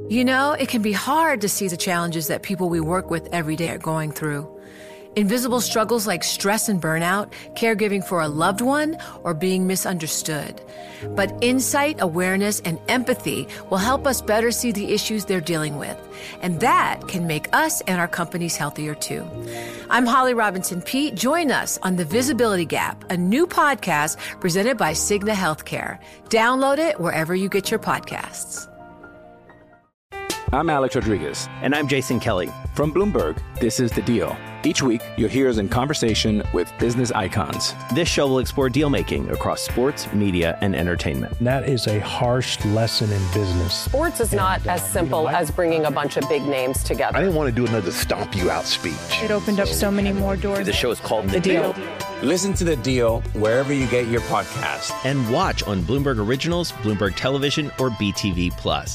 You know, it can be hard to see the challenges that people we work with every day are going through. Invisible struggles like stress and burnout, caregiving for a loved one, or being misunderstood. But insight, awareness, and empathy will help us better see the issues they're dealing with. And that can make us and our companies healthier too. I'm Holly Robinson Peete. Join us on The Visibility Gap, a new podcast presented by Cigna Healthcare. Download it wherever you get your podcasts. I'm Alex Rodriguez. And I'm Jason Kelly. From Bloomberg, this is The Deal. Each week, you'll hear us in conversation with business icons. This show will explore deal-making across sports, media, and entertainment. That is a harsh lesson in business. Sports is not as simple as bringing a bunch of big names together. I didn't want to do another stomp you out speech. It opened up so many more doors. The show is called The Deal. Listen to The Deal wherever you get your podcasts. And watch on Bloomberg Originals, Bloomberg Television, or BTV+.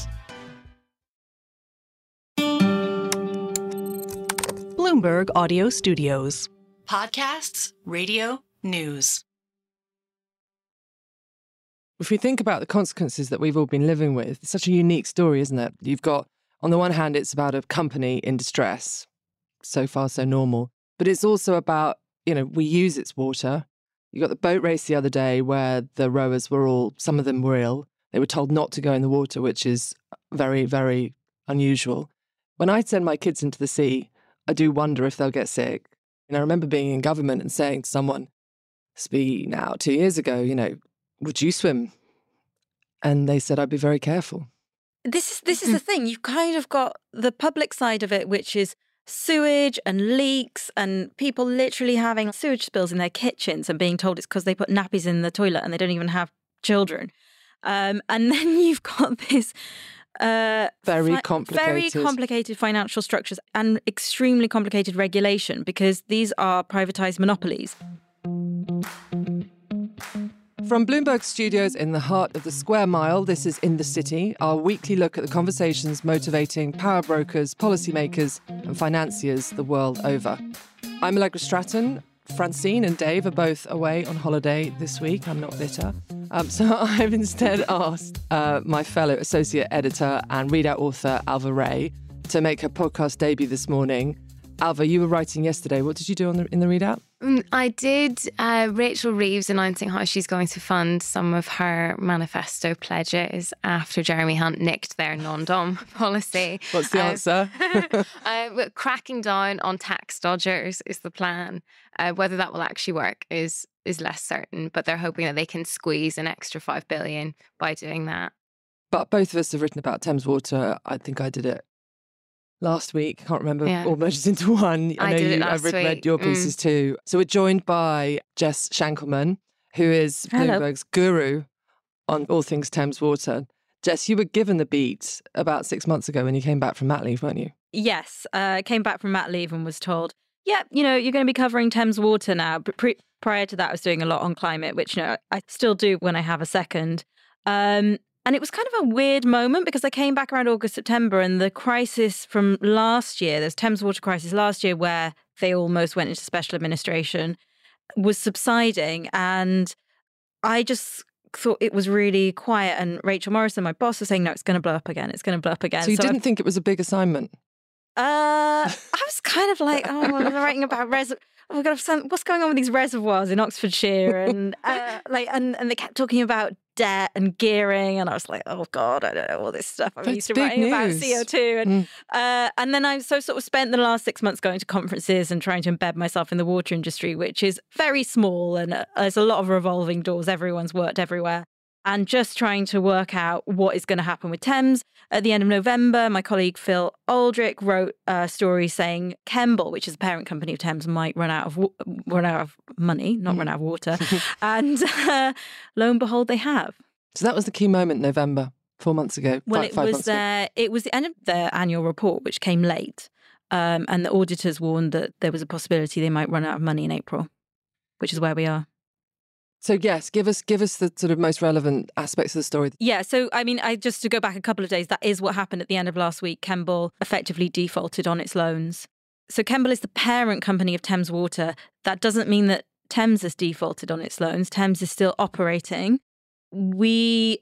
Bloomberg Audio Studios. Podcasts, radio, news. If we think about the consequences that we've all been living with, it's such a unique story, isn't it? You've got, on the one hand, it's about a company in distress. So far, so normal. But it's also about, we use its water. You got the boat race the other day where the rowers were all, some of them were ill. They were told not to go in the water, which is very, very unusual. When I send my kids into the sea, I do wonder if they'll get sick. And I remember being in government and saying to someone, 2 years ago, would you swim? And they said, I'd be very careful. This is the thing. You've kind of got the public side of it, which is sewage and leaks and people literally having sewage spills in their kitchens and being told it's because they put nappies in the toilet and they don't even have children. And then you've got this very complicated financial structures and extremely complicated regulation because these are privatized monopolies. From Bloomberg Studios in the heart of the Square Mile, this is In the City, our weekly look at the conversations motivating power brokers, policymakers and financiers the world over. I'm Allegra Stratton. Francine and Dave are both away on holiday this week. I'm not bitter. So I've instead asked my fellow associate editor and readout author, Ailbhe Rea, to make her podcast debut this morning. Ailbhe, you were writing yesterday. What did you do in the readout? I did Rachel Reeves announcing how she's going to fund some of her manifesto pledges after Jeremy Hunt nicked their non-dom policy. What's the answer? Cracking down on tax dodgers is the plan. Whether that will actually work is less certain, but they're hoping that they can squeeze an extra $5 billion by doing that. But both of us have written about Thames Water. I think I did it last week. I can't remember. Yeah. All merged into one. I did it last week. I've read your pieces too. So we're joined by Jess Shankelman, who is Bloomberg's guru on all things Thames Water. Jess, you were given the beat about 6 months ago when you came back from mat leave, weren't you? Yes, I came back from mat leave and was told, you're going to be covering Thames Water now. But prior to that, I was doing a lot on climate, which I still do when I have a second. And it was kind of a weird moment because I came back around August, September, and the crisis from last year, there's Thames Water crisis last year where they almost went into special administration, was subsiding. And I just thought it was really quiet. And Rachel Morrison, my boss, was saying, no, it's going to blow up again. It's going to blow up again. So you didn't think it was a big assignment? I was kind of like, we're writing about what's going on with these reservoirs in Oxfordshire, and and they kept talking about debt and gearing, and I was like, oh God, I don't know all this stuff. I'm used to writing about CO2, and then I sort of spent the last 6 months going to conferences and trying to embed myself in the water industry, which is very small, and there's a lot of revolving doors. Everyone's worked everywhere. And just trying to work out what is going to happen with Thames. At the end of November, my colleague Phil Aldrich wrote a story saying Kemble, which is the parent company of Thames, might run out of money, not run out of water. And lo and behold, they have. So that was the key moment, November, 4 months ago. Well, it was the end of their annual report, which came late. And the auditors warned that there was a possibility they might run out of money in April, which is where we are. So yes, give us the sort of most relevant aspects of the story. Yeah, so just to go back a couple of days, that is what happened at the end of last week. Kemble effectively defaulted on its loans. So Kemble is the parent company of Thames Water. That doesn't mean that Thames has defaulted on its loans. Thames is still operating. We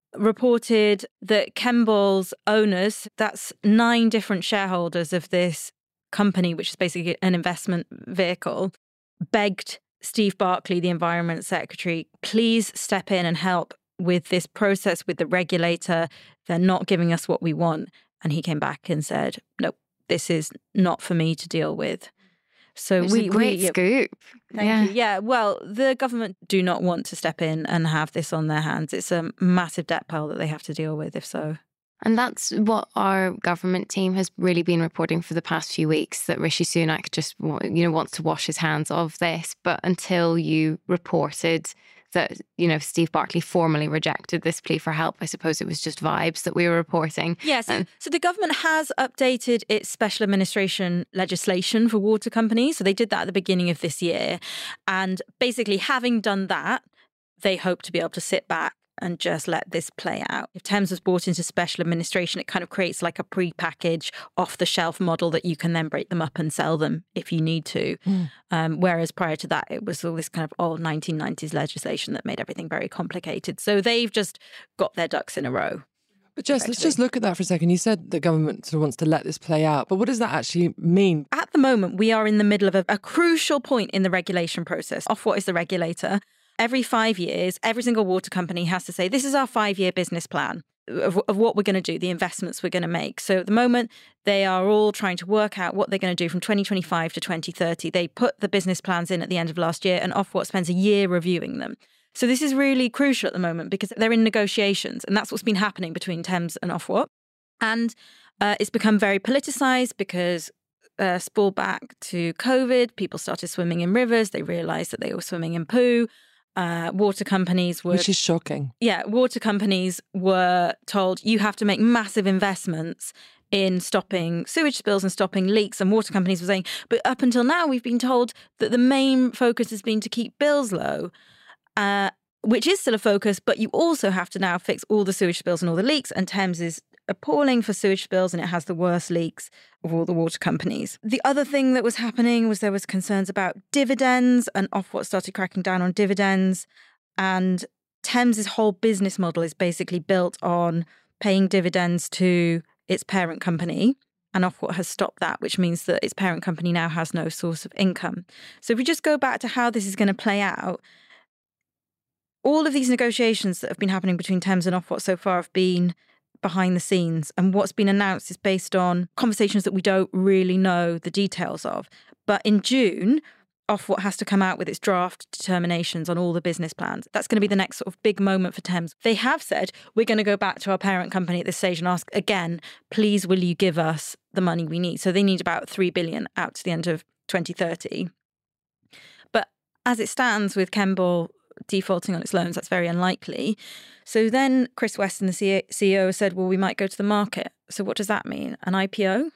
reported that Kemball's owners, that's 9 different shareholders of this company, which is basically an investment vehicle, begged Steve Barclay, the Environment Secretary, please step in and help with this process with the regulator. They're not giving us what we want. And he came back and said, nope, this is not for me to deal with. So It's a great scoop. Thank you. Yeah, well, the government do not want to step in and have this on their hands. It's a massive debt pile that they have to deal with, if so. And that's what our government team has really been reporting for the past few weeks, that Rishi Sunak just, wants to wash his hands of this. But until you reported that, Steve Barclay formally rejected this plea for help, I suppose it was just vibes that we were reporting. Yes. So the government has updated its special administration legislation for water companies. So they did that at the beginning of this year. And basically, having done that, they hope to be able to sit back and just let this play out. If Thames was brought into special administration, it kind of creates like a pre-packaged, off-the-shelf model that you can then break them up and sell them if you need to. Whereas prior to that, it was all this kind of old 1990s legislation that made everything very complicated. So they've just got their ducks in a row. But Jess, let's just look at that for a second. You said the government sort of wants to let this play out, but what does that actually mean? At the moment, we are in the middle of a crucial point in the regulation process. Ofwat is the regulator. Every 5 years, every single water company has to say, this is our 5-year business plan of what we're going to do, the investments we're going to make. So at the moment, they are all trying to work out what they're going to do from 2025 to 2030. They put the business plans in at the end of last year, and Ofwat spends a year reviewing them. So this is really crucial at the moment because they're in negotiations, and that's what's been happening between Thames and Ofwat. And it's become very politicised because spool back to COVID, people started swimming in rivers. They realised that they were swimming in poo. Water companies were... Which is shocking. Yeah, water companies were told you have to make massive investments in stopping sewage spills and stopping leaks. And water companies were saying, but up until now, we've been told that the main focus has been to keep bills low, which is still a focus, but you also have to now fix all the sewage spills and all the leaks. And Thames is appalling for sewage spills, and it has the worst leaks of all the water companies. The other thing that was happening was there was concerns about dividends, and Ofwat started cracking down on dividends. And Thames's whole business model is basically built on paying dividends to its parent company, and Ofwat has stopped that, which means that its parent company now has no source of income. So if we just go back to how this is going to play out, all of these negotiations that have been happening between Thames and Ofwat so far have been behind the scenes, and what's been announced is based on conversations that we don't really know the details of. But in June, Ofwat has to come out with its draft determinations on all the business plans. That's going to be the next sort of big moment for Thames. They have said, we're going to go back to our parent company at this stage and ask again, please, will you give us the money we need? So they need about 3 billion out to the end of 2030. But as it stands with Kemball defaulting on its loans, that's very unlikely. So then Chris Weston, the CEO, said, well, we might go to the market. So what does that mean? An IPO?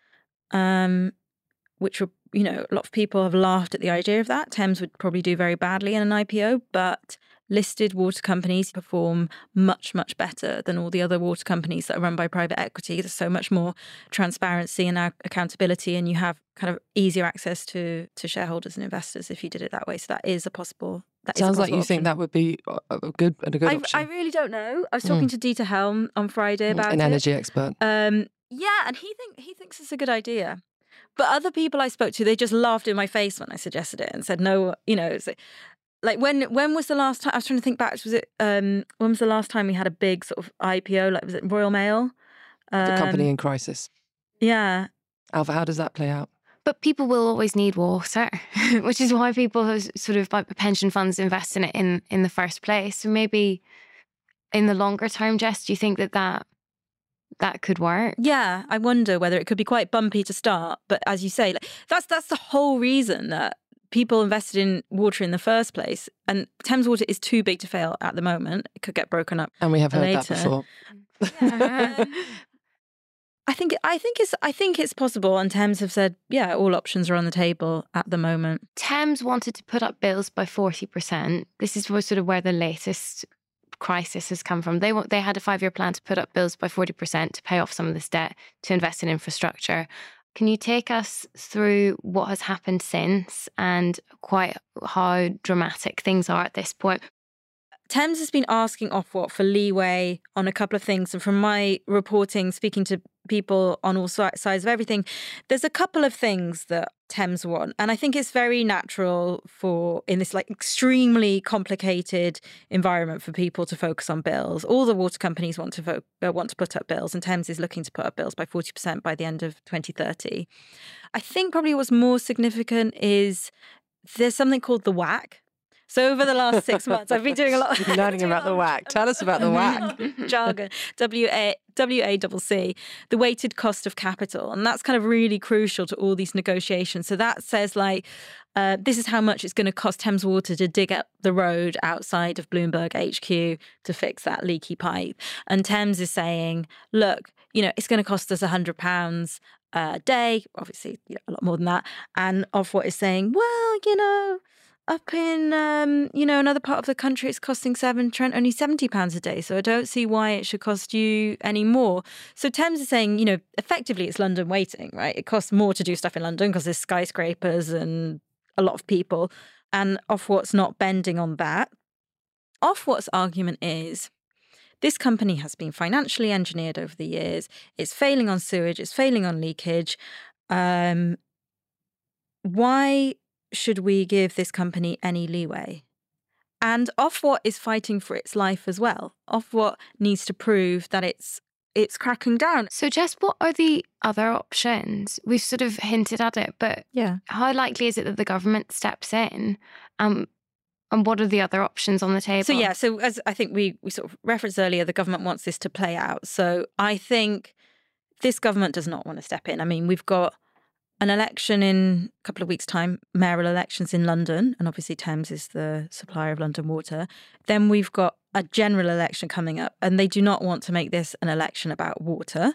Which, a lot of people have laughed at the idea of that. Thames would probably do very badly in an IPO, but listed water companies perform much, much better than all the other water companies that are run by private equity. There's so much more transparency and accountability, and you have kind of easier access to shareholders and investors if you did it that way. So that is a possible... Sounds like you think that would be a good option. I really don't know. I was talking to Dieter Helm on Friday about an energy expert. Yeah, and he thinks it's a good idea. But other people I spoke to, they just laughed in my face when I suggested it and said, no, it's like when was the last time? I was trying to think back. Was it when was the last time we had a big sort of IPO? Like, was it Royal Mail? The company in crisis. Yeah. Alva, how does that play out? But people will always need water, which is why people have sort of like pension funds invest in it in the first place. So maybe in the longer term, Jess, do you think that could work? Yeah, I wonder whether it could be quite bumpy to start. But as you say, that's the whole reason that people invested in water in the first place. And Thames Water is too big to fail at the moment. It could get broken up. And we have heard later. that before. Yeah. I think it's possible, and Thames have said, yeah, all options are on the table at the moment. Thames wanted to put up bills by 40%. This is sort of where the latest crisis has come from. They had a 5-year plan to put up bills by 40% to pay off some of this debt, to invest in infrastructure. Can you take us through what has happened since and quite how dramatic things are at this point? Thames has been asking Ofwat for leeway on a couple of things. And from my reporting, speaking to people on all sides of everything, there's a couple of things that Thames want. And I think it's very natural in this like extremely complicated environment for people to focus on bills. All the water companies want to put up bills, and Thames is looking to put up bills by 40% by the end of 2030. I think probably what's more significant is there's something called the WACC. So over the last 6 months, I've been doing a lot of learning about the WACC. Tell us about the WACC. Jargon. WACC, the weighted cost of capital. And that's kind of really crucial to all these negotiations. So that says like, this is how much it's going to cost Thames Water to dig up the road outside of Bloomberg HQ to fix that leaky pipe. And Thames is saying, look, it's going to cost us £100 a day, obviously a lot more than that. And Ofwat is saying, well, up in, another part of the country, it's costing Severn Trent only £70 a day. So I don't see why it should cost you any more. So Thames is saying, effectively it's London waiting, right? It costs more to do stuff in London because there's skyscrapers and a lot of people. And Ofwat's not bending on that. Ofwat's argument is this company has been financially engineered over the years. It's failing on sewage. It's failing on leakage. Why should we give this company any leeway? And Ofwat is fighting for its life as well. Ofwat needs to prove that it's cracking down. So Jess, what are the other options? We've sort of hinted at it, but how likely is it that the government steps in? And what are the other options on the table? So as I think we sort of referenced earlier, the government wants this to play out. So I think this government does not want to step in. I mean, we've got an election in a couple of weeks' time, mayoral elections in London, and obviously Thames is the supplier of London Water. Then we've got a general election coming up, and they do not want to make this an election about water.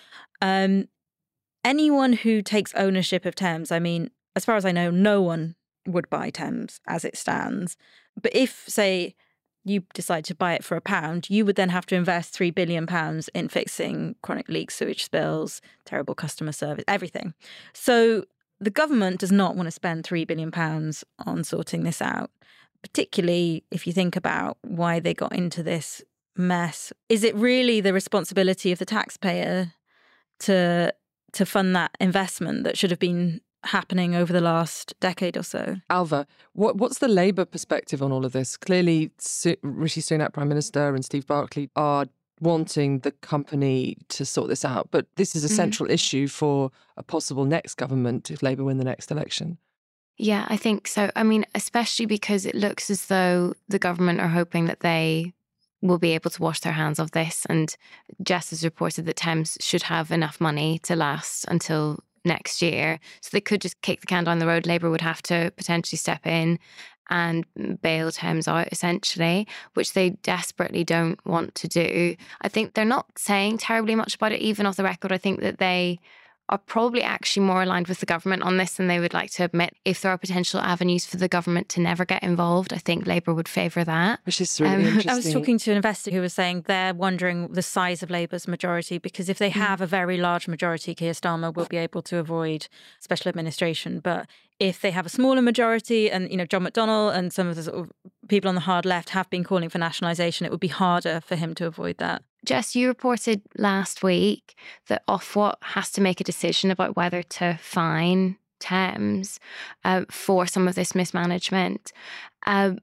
Anyone who takes ownership of Thames, I mean, as far as I know, no one would buy Thames as it stands. But if, say, you decide to buy it for £1, you would then have to invest £3 billion in fixing chronic leak, sewage spills, terrible customer service, everything. So the government does not want to spend £3 billion on sorting this out, particularly if you think about why they got into this mess. Is it really the responsibility of the taxpayer to fund that investment that should have been happening over the last decade or so? Ailbhe, what's the Labour perspective on all of this? Clearly, Rishi Sunak, Prime Minister, and Steve Barclay are wanting the company to sort this out. But this is a central issue for a possible next government if Labour win the next election. Yeah, I think so. I mean, especially because it looks as though the government are hoping that they will be able to wash their hands of this. And Jess has reported that Thames should have enough money to last until next year. So they could just kick the can down the road. Labour would have to potentially step in and bail Thames out, essentially, which they desperately don't want to do. I think they're not saying terribly much about it, even off the record. I think that they are probably actually more aligned with the government on this than they would like to admit. If there are potential avenues for the government to never get involved, I think Labour would favour that. Which is really interesting. I was talking to an investor who was saying they're wondering the size of Labour's majority, because if they have a very large majority, Keir Starmer will be able to avoid special administration. But if they have a smaller majority, and John McDonnell and some of the sort of people on the hard left have been calling for nationalisation, it would be harder for him to avoid that. Jess, you reported last week that Ofwat has to make a decision about whether to fine Thames for some of this mismanagement. And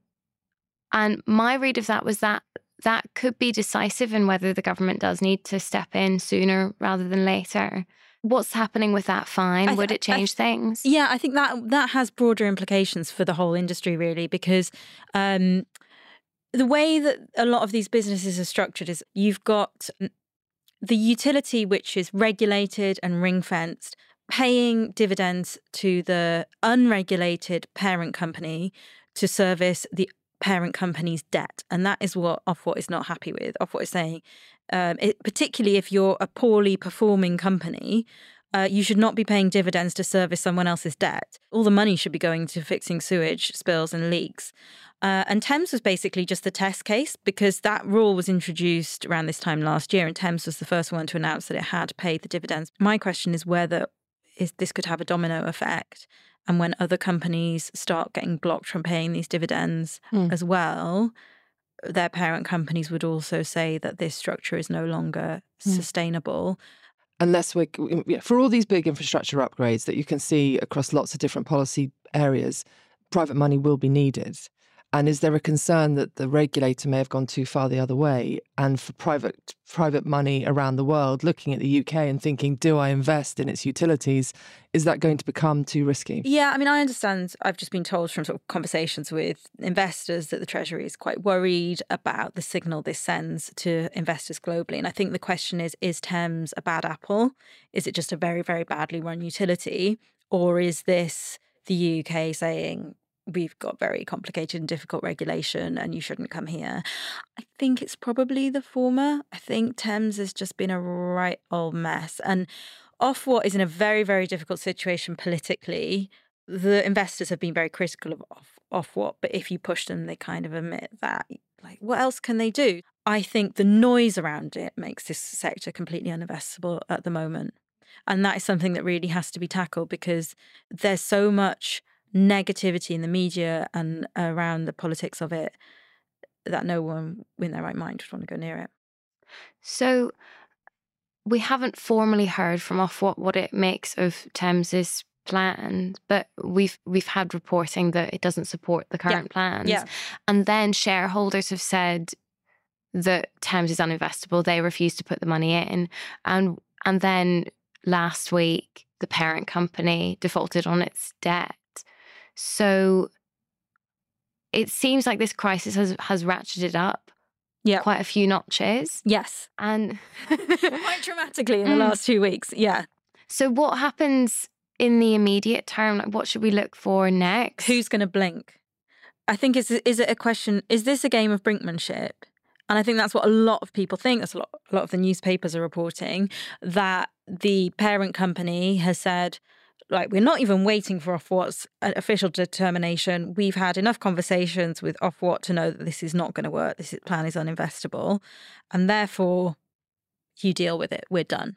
my read of that was that could be decisive in whether the government does need to step in sooner rather than later. What's happening with that fine? Would it change things? Yeah, I think that has broader implications for the whole industry, really, because the way that a lot of these businesses are structured is you've got the utility, which is regulated and ring-fenced, paying dividends to the unregulated parent company to service the parent company's debt. And that is what Ofwat is not happy with. Ofwat is saying, particularly if you're a poorly performing company, you should not be paying dividends to service someone else's debt. All the money should be going to fixing sewage spills and leaks. And Thames was basically just the test case, because that rule was introduced around this time last year, and Thames was the first one to announce that it had paid the dividends. My question is whether this could have a domino effect, and when other companies start getting blocked from paying these dividends as well, their parent companies would also say that this structure is no longer sustainable. Unless for all these big infrastructure upgrades that you can see across lots of different policy areas, private money will be needed. And is there a concern that the regulator may have gone too far the other way? And for private money around the world, looking at the UK and thinking, do I invest in its utilities? Is that going to become too risky? Yeah, I mean, I understand. I've just been told from sort of conversations with investors that the Treasury is quite worried about the signal this sends to investors globally. And I think the question is Thames a bad apple? Is it just a very, very badly run utility? Or is this the UK saying, we've got very complicated and difficult regulation and you shouldn't come here? I think it's probably the former. I think Thames has just been a right old mess. And Ofwat is in a very, very difficult situation politically. The investors have been very critical of Ofwat, but if you push them, they kind of admit that. Like, what else can they do? I think the noise around it makes this sector completely uninvestable at the moment. And that is something that really has to be tackled, because there's so much negativity in the media and around the politics of it that no one in their right mind would want to go near it. So we haven't formally heard from Ofwat what it makes of Thames's plan, but we've had reporting that it doesn't support the current plans. Yeah. And then shareholders have said that Thames is uninvestable. They refuse to put the money in. And then last week, the parent company defaulted on its debt. So it seems like this crisis has ratcheted up quite a few notches. Yes. And quite dramatically in the last 2 weeks. Yeah. So what happens in the immediate term? Like, what should we look for next? Who's going to blink? I think, is it a question, is this a game of brinkmanship? And I think that's what a lot of people think. That's a lot of the newspapers are reporting, that the parent company has said, like, we're not even waiting for Ofwat's official determination. We've had enough conversations with Ofwat to know that this is not going to work. This plan is uninvestable. And therefore, you deal with it. We're done.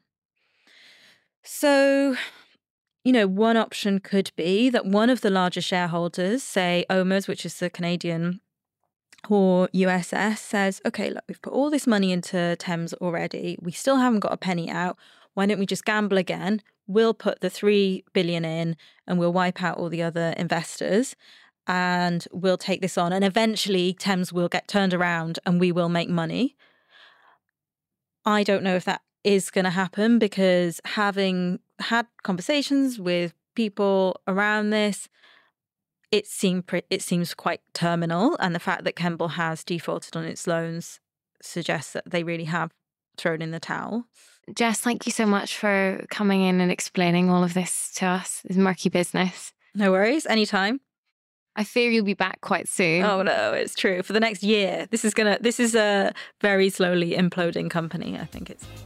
So, one option could be that one of the larger shareholders, say OMERS, which is the Canadian, or USS, says, okay, look, we've put all this money into Thames already. We still haven't got a penny out. Why don't we just gamble again? We'll put the $3 billion in and we'll wipe out all the other investors and we'll take this on. And eventually Thames will get turned around and we will make money. I don't know if that is going to happen, because having had conversations with people around this, it seems quite terminal. And the fact that Kemble has defaulted on its loans suggests that they really have thrown in the towel. Jess, thank you so much for coming in and explaining all of this to us. It's murky business. No worries, anytime. I fear you'll be back quite soon. Oh no, it's true. For the next year. This is a very slowly imploding company, I think it's.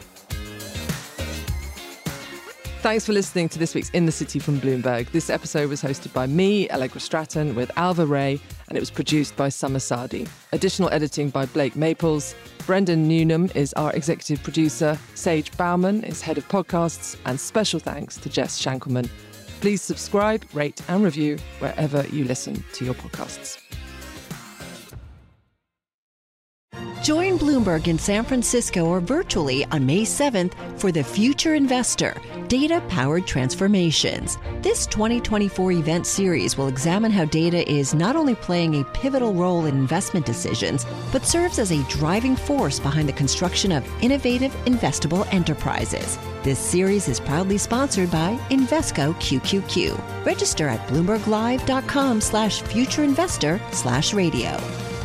Thanks for listening to this week's In the City from Bloomberg. This episode was hosted by me, Allegra Stratton, with Alva Ray, and it was produced by Summer Sadi. Additional editing by Blake Maples. Brendan Newnham is our executive producer. Sage Bauman is head of podcasts. And special thanks to Jess Shankelman. Please subscribe, rate and review wherever you listen to your podcasts. Join Bloomberg in San Francisco or virtually on May 7th for The Future Investor, Data-Powered Transformations. This 2024 event series will examine how data is not only playing a pivotal role in investment decisions, but serves as a driving force behind the construction of innovative, investable enterprises. This series is proudly sponsored by Invesco QQQ. Register at BloombergLive.com/futureinvestor/radio.